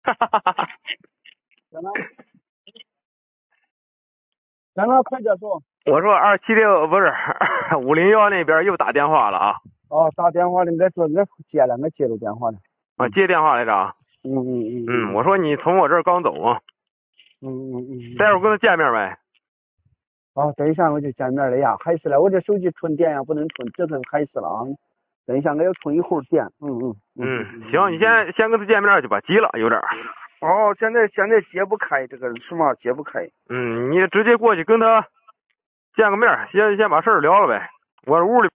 行了，行了，快点说。 我说276不是501那边又打电话了啊。 哦，打电话的，我说我接了，我接着电话了。 啊，接电话来着。我说你从我这儿刚走啊。待会儿跟他见面呗。 哦，等一下我就见面了呀，还是了，我这手机充电呀，不能充，这个还是了啊。等一下我要充一会儿电。 行，你先跟他见面去吧，急了有点。 哦，现在接不开这个什么接不开。 你直接过去跟他见个面，先把事儿聊了呗。我屋里。